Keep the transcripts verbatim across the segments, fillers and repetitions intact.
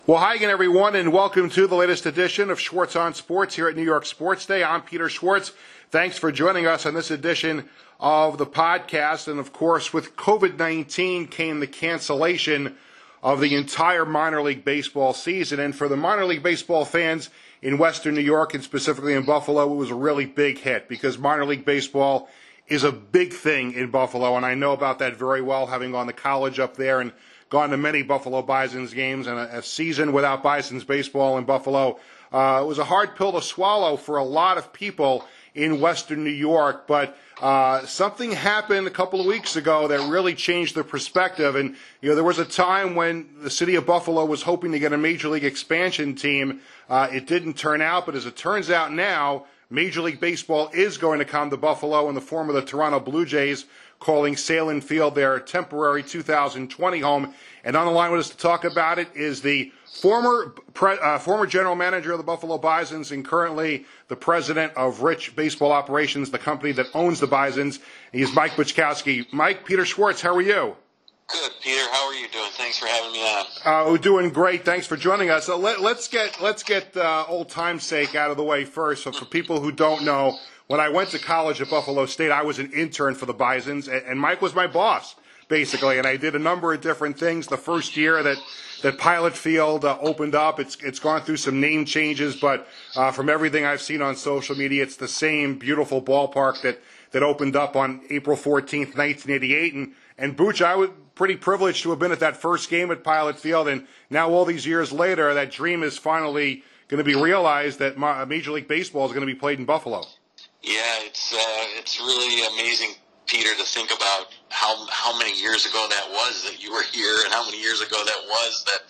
Well, hi again, everyone, and welcome to the latest edition of Schwartz on Sports here at New York Sports Day. I'm Peter Schwartz. Thanks for joining us on this edition of the podcast. And, of course, with COVID nineteen came the cancellation of the entire minor league baseball season. And for the minor league baseball fans in Western New York and specifically in Buffalo, it was a really big hit because minor league baseball is a big thing in Buffalo. And I know about that very well, having gone to college up there and gone to many Buffalo Bisons games, and a, a season without Bisons baseball in Buffalo. Uh, it was a hard pill to swallow for a lot of people in Western New York, but uh, something happened a couple of weeks ago that really changed the perspective. And, you know, there was a time when the city of Buffalo was hoping to get a Major League expansion team. Uh, it didn't turn out, but as it turns out now, Major League Baseball is going to come to Buffalo in the form of the Toronto Blue Jays, calling Sahlen Field their temporary two thousand twenty home. And on the line with us to talk about it is the former pre, uh, former general manager of the Buffalo Bisons and currently the president of Rich Baseball Operations, the company that owns the Bisons. He's Mike Buczkowski. Mike, Peter Schwartz, how are you? Good, Peter. How are you doing? Thanks for having me on. Uh, we're doing great. Thanks for joining us. So let, let's get let's get uh, old time's sake out of the way first. So for people who don't know, when I went to college at Buffalo State, I was an intern for the Bisons, and, and Mike was my boss, basically. And I did a number of different things. The first year that, that Pilot Field uh, opened up, it's it's gone through some name changes, but uh, from everything I've seen on social media, it's the same beautiful ballpark that, that opened up on April fourteenth, nineteen eighty-eight. And, and Booch, I was pretty privileged to have been at that first game at Pilot Field, and now all these years later, that dream is finally going to be realized that Major League Baseball is going to be played in Buffalo. Yeah, it's uh, it's really amazing, Peter, to think about how how many years ago that was that you were here, and how many years ago that was that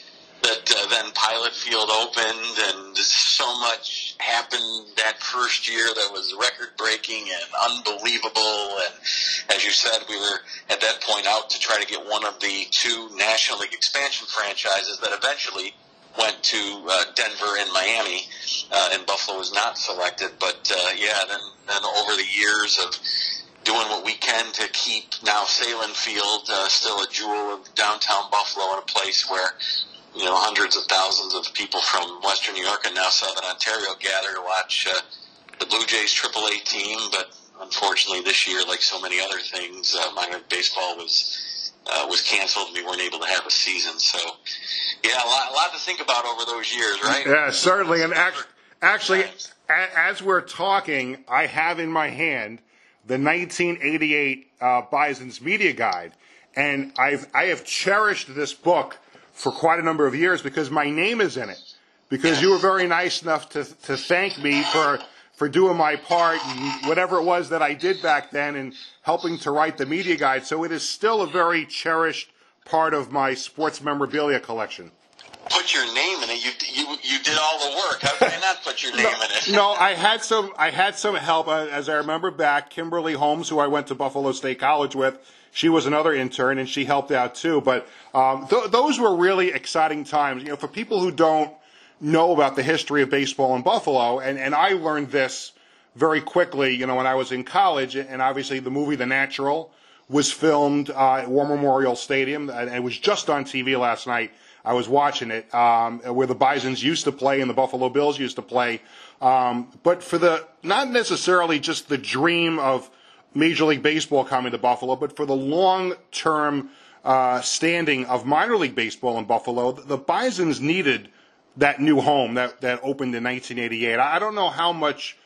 that uh, then Pilot Field opened, and so much happened that first year that was record-breaking and unbelievable. And as you said, we were at that point out to try to get one of the two National League expansion franchises that eventually went to uh, Denver and Miami, uh, and Buffalo was not selected. But uh, yeah, then then over the years of doing what we can to keep now Sahlen Field uh, still a jewel of downtown Buffalo, and a place where, you know, hundreds of thousands of people from Western New York and now Southern Ontario gather to watch uh, the Blue Jays triple A team. But unfortunately, this year, like so many other things, uh, minor league baseball was uh, was canceled. We weren't able to have a season. So, yeah, a lot, a lot to think about over those years, right? Yeah, certainly. And act- actually, a- as we're talking, I have in my hand the nineteen eighty-eight uh, Bisons Media Guide, and I've I have cherished this book for quite a number of years because my name is in it. Because you were very nice enough to to thank me for for doing my part and whatever it was that I did back then and helping to write the media guide. So it is still a very cherished part of my sports memorabilia collection. Put your name in it. You you you did all the work. How could I not put your name no, in it? no, I had some I had some help uh, as I remember back. Kimberly Holmes, who I went to Buffalo State College with, she was another intern and she helped out too. But um, th- those were really exciting times. You know, for people who don't know about the history of baseball in Buffalo, and, and I learned this very quickly, you know, when I was in college, and obviously the movie The Natural was filmed uh, at War Memorial Stadium, and it was just on T V last night. I was watching it, um, where the Bisons used to play and the Buffalo Bills used to play. Um, but for the, not necessarily just the dream of Major League Baseball coming to Buffalo, but for the long-term uh, standing of minor league baseball in Buffalo, the Bisons needed that new home that, that opened in nineteen eighty-eight. I don't know how much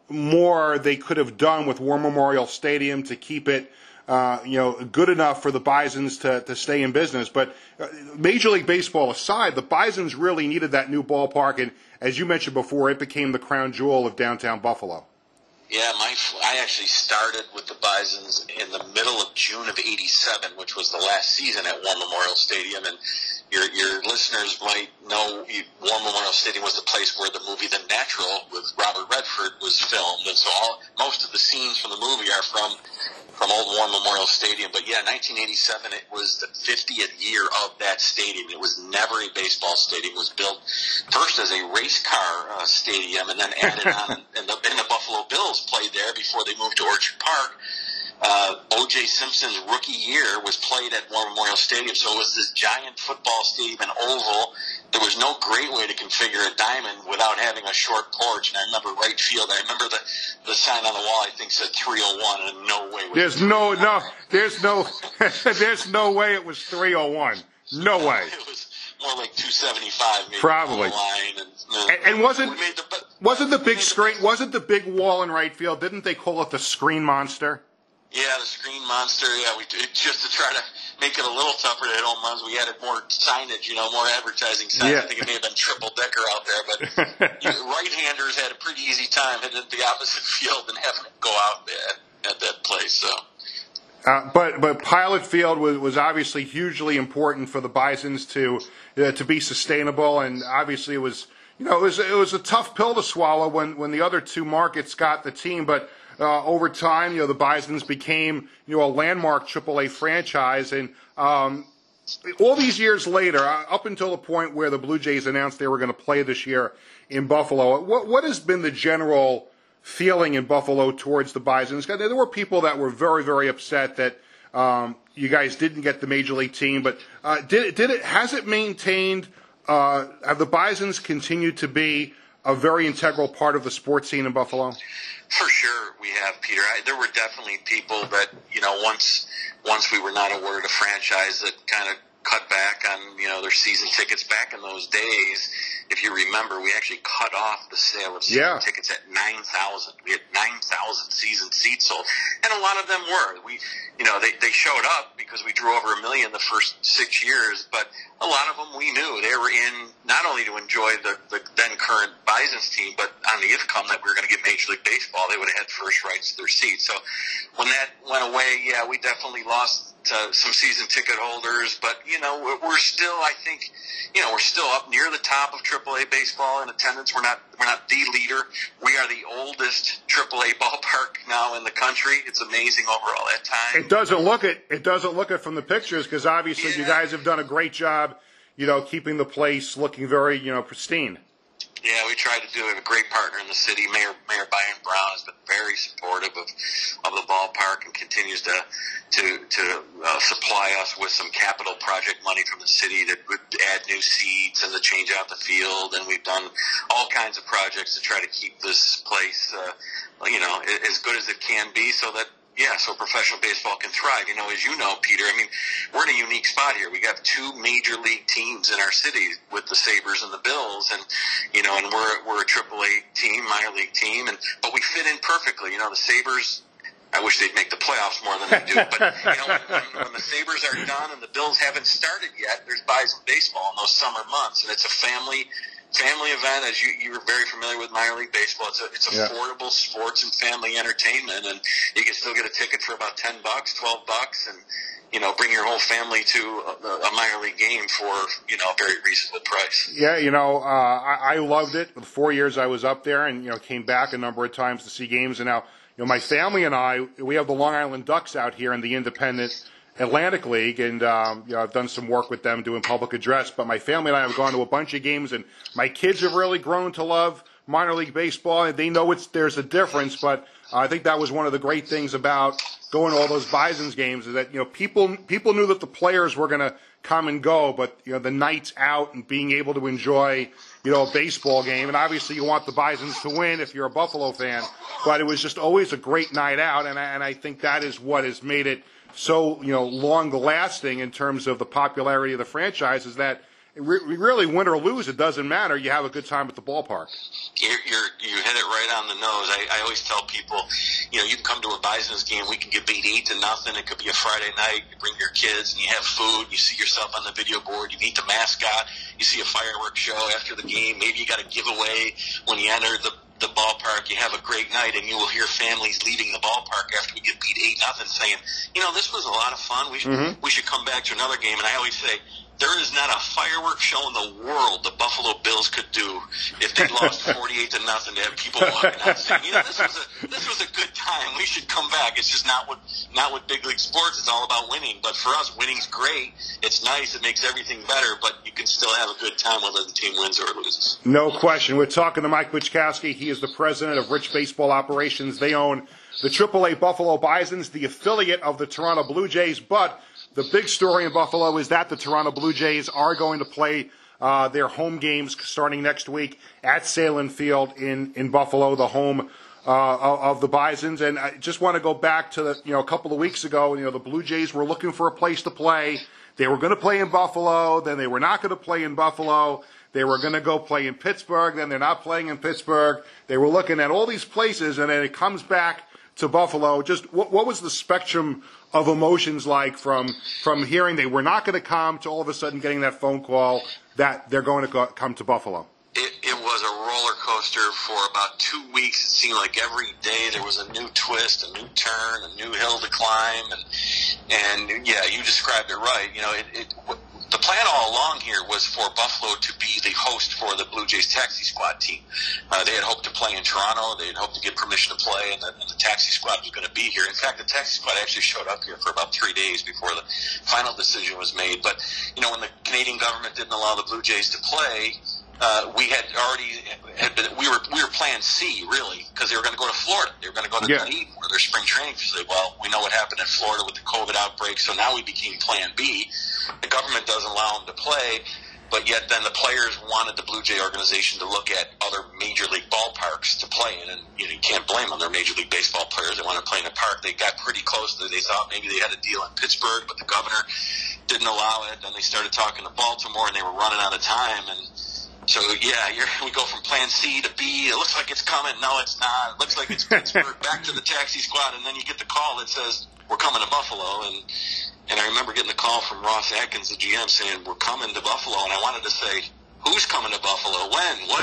more they could have done with War Memorial Stadium to keep it, uh, you know, good enough for the Bisons to, to stay in business. But uh, Major League Baseball aside, the Bisons really needed that new ballpark, and as you mentioned before, it became the crown jewel of downtown Buffalo. Yeah, my I actually started with the Bisons in the middle of June of eighty-seven, which was the last season at War Memorial Stadium. And your your listeners might know War Memorial Stadium was the place where the movie The Natural with Robert Redford was filmed. And so all most of the scenes from the movie are from from old War Memorial Stadium. But yeah, nineteen eighty-seven, it was the fiftieth year of that stadium. It was never a baseball stadium. It was built first as a race car uh, stadium and then added on, and the, and the Buffalo Bills played there before they moved to Orchard Park. Uh, O J Simpson's rookie year was played at War Memorial Stadium, so it was this giant football stadium, an oval, there was no great way to configure a diamond without having a short porch. And I remember right field. I remember the, the sign on the wall, I think, said three oh one, and no way. There's no, no, there's no, there's no way it was three oh one. No way. It was more like two seventy-five, maybe. Probably. On the line. And, uh, and, and wasn't, the, wasn't the big screen, the, wasn't the big wall in right field, didn't they call it the screen monster? Yeah, the screen monster. Yeah, we just to try to make it a little tougher to hit home runs. We added more signage, you know, more advertising signage. Yeah. I think it may have been triple decker out there, but you know, right-handers had a pretty easy time hitting the opposite field and having it go out at, at that place. So. Uh, but but Pilot Field was, was obviously hugely important for the Bisons to uh, to be sustainable, and obviously it was you know it was it was a tough pill to swallow when, when the other two markets got the team, but uh, over time you know the Bisons became you know a landmark triple A franchise, and um, all these years later, uh, up until the point where the Blue Jays announced they were going to play this year in Buffalo, what what has been the general feeling in Buffalo towards the Bisons? There were people that were very, very upset that um, you guys didn't get the Major League team, but uh, did it, did it, has it maintained, uh, have the Bisons continued to be a very integral part of the sports scene in Buffalo? For sure we have, Peter. I, there were definitely people that, you know, once once we were not awarded a franchise that kind of cut back on, you know, their season tickets. Back in those days, if you remember, we actually cut off the sale of season yeah. tickets at nine thousand. We had nine thousand season seats sold, and a lot of them were. We, you know, they, they showed up because we drew over a million the first six years, but a lot of them we knew they were in not only to enjoy the, the then current Bisons team, but on the if come that we were going to get Major League Baseball, they would have had first rights to their seats. So when that went away, yeah, we definitely lost uh, some season ticket holders, but, you know, we're, we're still, I think, you know, we're still up near the top of triple A baseball in attendance. We're not, we're not the leader. We are the oldest triple A ballpark now in the country. It's amazing over all that time. It doesn't look it. It doesn't look it from the pictures because obviously yeah. you guys have done a great job, you know, keeping the place looking very, you know, pristine. Yeah, we tried to do it. A great partner in the city. Mayor Mayor Byron Brown has been very supportive of of the ballpark and continues to to to uh, supply us with some capital project money from the city that would add new seats and to change out the field. And we've done all kinds of projects to try to keep this place, uh, you know, as good as it can be, so that. Yeah, so professional baseball can thrive. You know, as you know, Peter, I mean, we're in a unique spot here. We got two major league teams in our city with the Sabres and the Bills, and you know, and we're we're a triple A team, minor league team, and but we fit in perfectly. You know, the Sabres. I wish they'd make the playoffs more than they do, but you know, when, when the Sabres are done and the Bills haven't started yet, there's Bison baseball in those summer months, and it's a family. Family event, as you you were very familiar with minor league baseball. It's a, it's yeah. affordable sports and family entertainment, and you can still get a ticket for about ten bucks, twelve bucks, and you know bring your whole family to a, a minor league game for you know a very reasonable price. Yeah, you know, uh, I, I loved it. The four years I was up there, and you know came back a number of times to see games, and now you know my family and I we have the Long Island Ducks out here in the independent Atlantic League, and um, you know, I've done some work with them doing public address, but my family and I have gone to a bunch of games, and my kids have really grown to love minor league baseball, and they know it's there's a difference, but uh, I think that was one of the great things about going to all those Bisons games is that, you know, people people knew that the players were going to come and go, but, you know, the nights out and being able to enjoy, you know, a baseball game, and obviously you want the Bisons to win if you're a Buffalo fan, but it was just always a great night out, and I, and I think that is what has made it so, you know, long-lasting in terms of the popularity of the franchise is that re- really win or lose, it doesn't matter. You have a good time at the ballpark. You're, you're, you hit it right on the nose. I, I always tell people, you know, you can come to a Bisons game. We can get beat eight to nothing. It could be a Friday night. You bring your kids and you have food. You see yourself on the video board. You meet the mascot. You see a fireworks show after the game. Maybe you got a giveaway when you enter the the ballpark. You have a great night, and you will hear families leaving the ballpark after we get beat eight nothing, saying, "You know, this was a lot of fun. We should mm-hmm. we should come back to another game." And I always say, there is not a fireworks show in the world the Buffalo Bills could do if they lost forty-eight to nothing to have people walking out saying, "You know, this was a this was a good time. We should come back." It's just not what not what big league sports. It's all about winning. But for us, winning's great. It's nice. It makes everything better. But you can still have a good time whether the team wins or loses. No question. We're talking to Mike Wichkowski. He is the president of Rich Baseball Operations. They own the triple A Buffalo Bisons, the affiliate of the Toronto Blue Jays. But the big story in Buffalo is that the Toronto Blue Jays are going to play uh, their home games starting next week at Salem Field in, in Buffalo, the home uh, of the Bisons. And I just want to go back to the, you know, a couple of weeks ago, you know, the Blue Jays were looking for a place to play. They were going to play in Buffalo, then they were not going to play in Buffalo. They were going to go play in Pittsburgh, then they're not playing in Pittsburgh. They were looking at all these places, and then it comes back to Buffalo. Just what, what was the spectrum of emotions like from from hearing they were not going to come to all of a sudden getting that phone call that they're going to go, come to Buffalo? It, it was a roller coaster for about two weeks. It seemed like every day there was a new twist, a new turn, a new hill to climb, and and yeah, you described it right. You know, it, it the plan all along here was for Buffalo to be the host for the Blue Jays taxi squad team. Uh, they had hoped to play in Toronto. They had hoped to get permission to play, and the, and the taxi squad was going to be here. In fact, the taxi squad actually showed up here for about three days before the final decision was made. But, you know, when the Canadian government didn't allow the Blue Jays to play, uh, we had already had been, we were we were plan C, really, because they were going to go to Florida. They were going to go to yeah. Dunedin, where their spring training facility. Well, we know what happened in Florida with the COVID outbreak, so now we became plan B. The government doesn't allow them to play, but yet then the players wanted the Blue Jay organization to look at other major league ballparks to play in, and you know, you can't blame them. They're major league baseball players. They want to play in a park. They got pretty close to it. They thought maybe they had a deal in Pittsburgh, but the governor didn't allow it. Then they started talking to Baltimore, and they were running out of time. And so, yeah, you're, we go from plan C to B. It looks like it's coming. No, it's not. It looks like it's Pittsburgh. Back to the taxi squad, and then you get the call that says, we're coming to Buffalo. And And I remember getting the call from Ross Atkins, the G M, saying, we're coming to Buffalo. And I wanted to say, who's coming to Buffalo? When? What?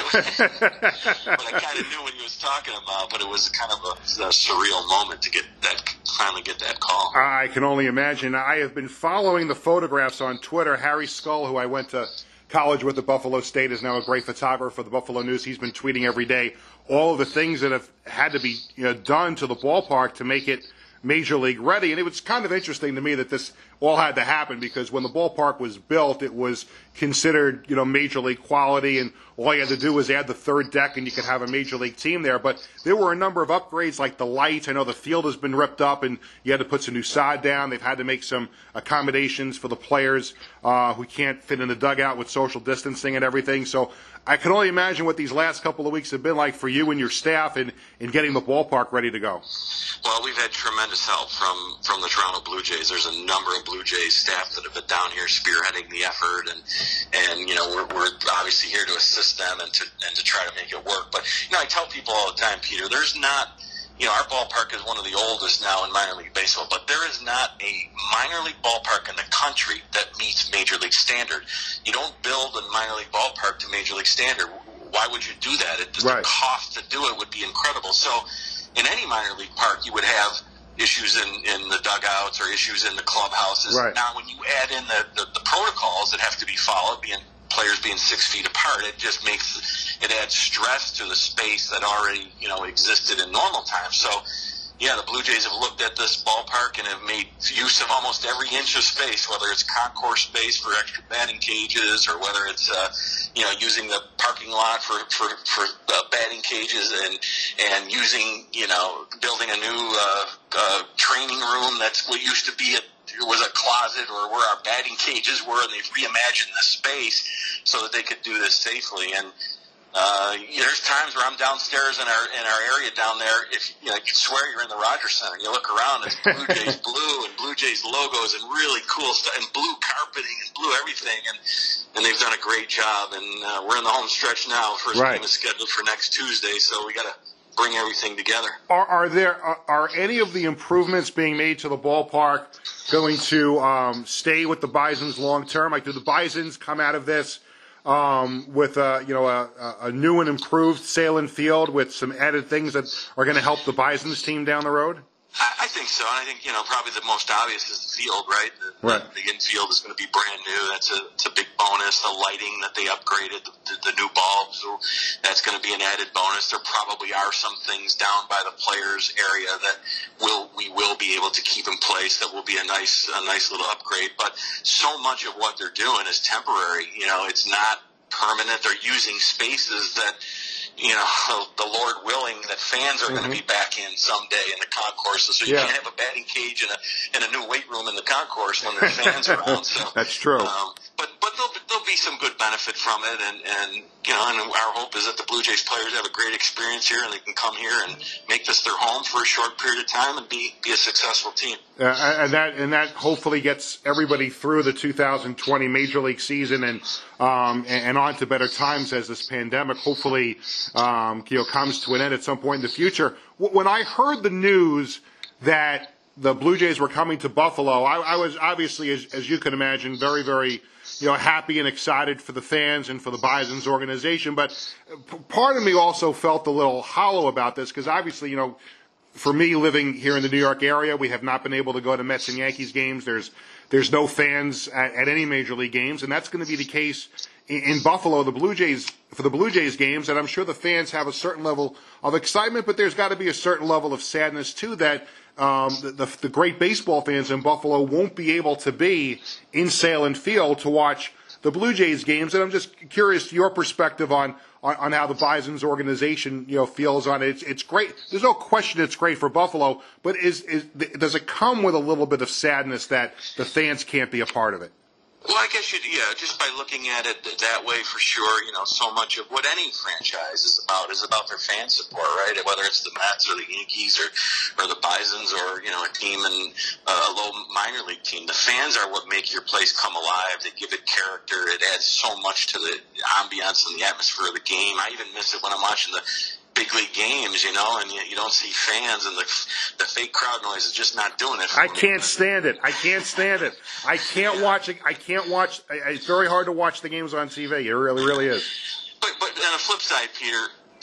But I kind of knew what he was talking about. But it was kind of a, a surreal moment to get that, finally get that call. I can only imagine. I have been following the photographs on Twitter. Harry Skull, who I went to college with at Buffalo State, is now a great photographer for the Buffalo News. He's been tweeting every day all of the things that have had to be, you know, done to the ballpark to make it Major League ready. And it was kind of interesting to me that this all had to happen, because when the ballpark was built, it was considered, you know, Major League quality, and all you had to do was add the third deck and you could have a Major League team there. But there were a number of upgrades, like the lights. I know the field has been ripped up and you had to put some new sod down. They've had to make some accommodations for the players uh, who can't fit in the dugout with social distancing and everything. So I can only imagine what these last couple of weeks have been like for you and your staff in, in getting the ballpark ready to go. Well, we've had tremendous help from, from the Toronto Blue Jays. There's a number of Blue Jays staff that have been down here spearheading the effort, and, and you know, we're, we're obviously here to assist them and to, and to try to make it work. But, you know, I tell people all the time, Peter, there's not, you know, our ballpark is one of the oldest now in minor league baseball, but there is not a minor league ballpark in the country that meets Major League standard. You don't build a minor league ballpark to Major League standard. Why would you do that? It, right. The cost to do it would be incredible. So in any minor league park, you would have issues in, in the dugouts or issues in the clubhouses. Right. Now, when you add in the, the, the protocols that have to be followed, being players being six feet apart, it just makes it adds stress to the space that already, you know, existed in normal times. So, yeah, the Blue Jays have looked at this ballpark and have made use of almost every inch of space, whether it's concourse space for extra batting cages or whether it's, uh, you know, using the parking lot for, for, for uh, batting cages and, and using, you know, building a new uh, uh, training room that's what used to be a it was a closet or where our batting cages were, and they've reimagined the space so that they could do this safely. And uh, there's times where I'm downstairs in our in our area down there. If you know, you can swear you're in the Rogers Center. You look around, it's Blue Jays blue and Blue Jays logos and really cool stuff and blue carpeting and blue everything. And and they've done a great job. And uh, we're in the home stretch now. First right. game is scheduled for next Tuesday, so we got to bring everything together. Are, are there are, are any of the improvements being made to the ballpark going to um, stay with the Bisons long term? Like, do the Bisons come out of this um, with a you know a, a new and improved Salem Field with some added things that are going to help the Bisons team down the road? I, I think so. And I think, you know, probably the most obvious is the field, right? The, right. the, the infield is going to be brand new. That's a, it's a big bonus. The lighting that they upgraded, the, the, the new bulbs, that's going to be an added bonus. There probably are some things down by the players area that will we will be able to keep in place that will be a nice a nice little upgrade. But so much of what they're doing is temporary. You know, it's not permanent. They're using spaces that, you know, the Lord willing, that fans are mm-hmm. going to be back in someday in the concourses. So you yeah. can't have a batting cage and a and a new weight room in the concourse when there's fans around. So that's true. Um, but but there'll, there'll there'll be some good benefit from it, and, and you know, and our hope is that the Blue Jays players have a great experience here, and they can come here and make this their home for a short period of time and be be a successful team. Uh, and that and that hopefully gets everybody through the two thousand twenty Major League season and um, and, and on to better times as this pandemic hopefully um, you know comes to an end at some point in the future. When I heard the news that the Blue Jays were coming to Buffalo, I, I was obviously, as, as you can imagine, very, very, you know, happy and excited for the fans and for the Bison's organization. But p- part of me also felt a little hollow about this because obviously, you know, for me living here in the New York area, we have not been able to go to Mets and Yankees games. There's there's no fans at, at any Major League games, and that's going to be the case in, in Buffalo. The Blue Jays for the Blue Jays games, and I'm sure the fans have a certain level of excitement, but there's got to be a certain level of sadness too that. Um, the, the, the great baseball fans in Buffalo won't be able to be in Salem Field to watch the Blue Jays games, and I'm just curious your perspective on, on, on how the Bison's organization, you know, feels on it. It's, it's great. There's no question it's great for Buffalo, but is, is does it come with a little bit of sadness that the fans can't be a part of it? Well, I guess you, yeah, just by looking at it that way, for sure, you know, so much of what any franchise is about is about their fan support, right? Whether it's the Mets or the Yankees or, or the Bisons or, you know, a team in a low minor league team. The fans are what make your place come alive. They give it character. It adds so much to the ambiance and the atmosphere of the game. I even miss it when I'm watching the big league games, you know, and you, you don't see fans, and the the fake crowd noise is just not doing it. I can't stand it. I can't stand it. I can't watch it. I can't watch. It's very hard to watch the games on T V. It really, really is. But but on the flip side, Peter,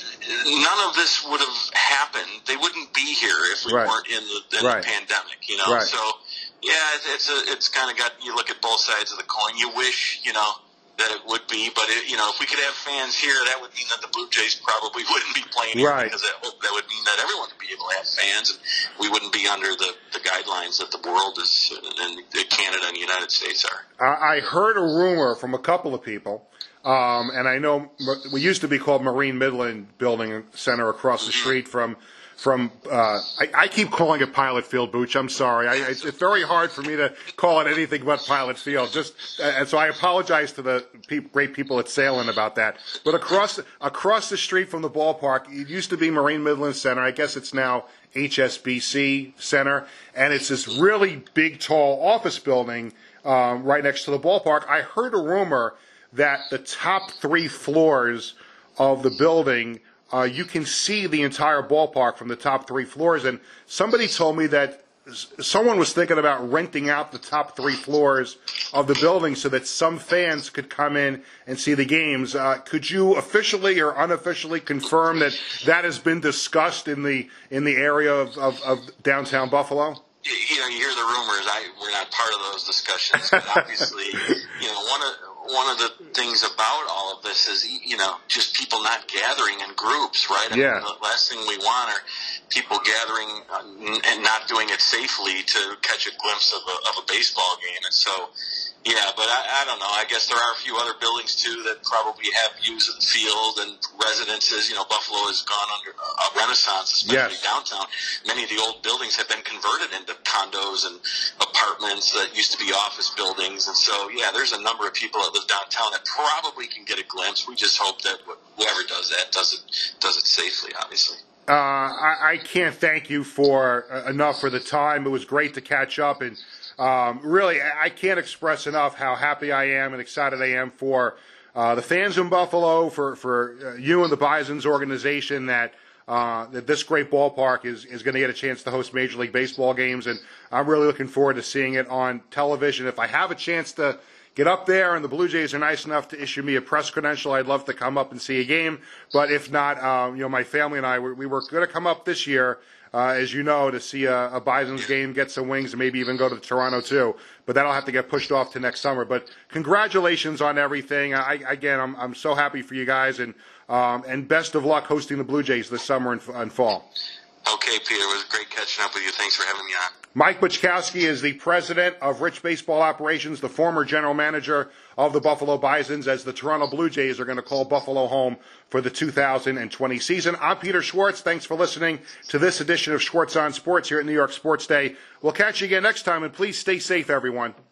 none of this would have happened. They wouldn't be here if we right. weren't in the, in right. the pandemic, you know. Right. So yeah, it's a, it's kind of got, you look at both sides of the coin. You wish, you know, that it would be, but it, you know, if we could have fans here, that would mean that the Blue Jays probably wouldn't be playing here, right. because that, that would mean that everyone would be able to have fans, and we wouldn't be under the, the guidelines that the world is, and Canada and the United States are. I heard a rumor from a couple of people, um, and I know we used to be called Marine Midland Building Center across the street from. From uh, I, I keep calling it Pilot Field, Booch. I'm sorry. I, it's, it's very hard for me to call it anything but Pilot Field. Just uh, and so I apologize to the pe- great people at Salem about that. But across across the street from the ballpark, it used to be Marine Midland Center. I guess it's now H S B C Center, and it's this really big, tall office building um, right next to the ballpark. I heard a rumor that the top three floors of the building. Uh, you can see the entire ballpark from the top three floors, and somebody told me that someone was thinking about renting out the top three floors of the building so that some fans could come in and see the games. Uh, could you officially or unofficially confirm that that has been discussed in the in the area of, of, of downtown Buffalo? You know, you hear the rumors. I we're not part of those discussions, but obviously, you know, one of one of the things about all of this is, you know, just people not gathering in groups, right? I yeah. mean, the last thing we want are people gathering and not doing it safely to catch a glimpse of a, of a baseball game. And so, yeah, but I, I don't know. I guess there are a few other buildings, too, that probably have views of the field and residences. You know, Buffalo has gone under a renaissance, especially yes. downtown. Many of the old buildings have been converted into condos and apartments that used to be office buildings. And so, yeah, there's a number of people that live downtown that probably can get a glimpse. We just hope that whoever does that does it, does it safely, obviously. Uh, I, I can't thank you for uh, enough for the time. It was great to catch up, and um, really, I can't express enough how happy I am and excited I am for uh, the fans in Buffalo, for for uh, you and the Bison's organization that uh, that this great ballpark is is going to get a chance to host Major League Baseball games, and I'm really looking forward to seeing it on television. If I have a chance to get up there and the Blue Jays are nice enough to issue me a press credential, I'd love to come up and see a game. But if not, um, you know, my family and I, we, we were going to come up this year, uh, as you know, to see a, a Bison's game, get some wings, and maybe even go to Toronto too. But that'll have to get pushed off to next summer. But congratulations on everything. I, again, I'm, I'm so happy for you guys, and um, and best of luck hosting the Blue Jays this summer and, and fall. Okay, Peter, it was great catching up with you. Thanks for having me on. Mike Buczkowski is the president of Rich Baseball Operations, the former general manager of the Buffalo Bisons, as the Toronto Blue Jays are going to call Buffalo home for the two thousand twenty season. I'm Peter Schwartz. Thanks for listening to this edition of Schwartz on Sports here at New York Sports Day. We'll catch you again next time, and please stay safe, everyone.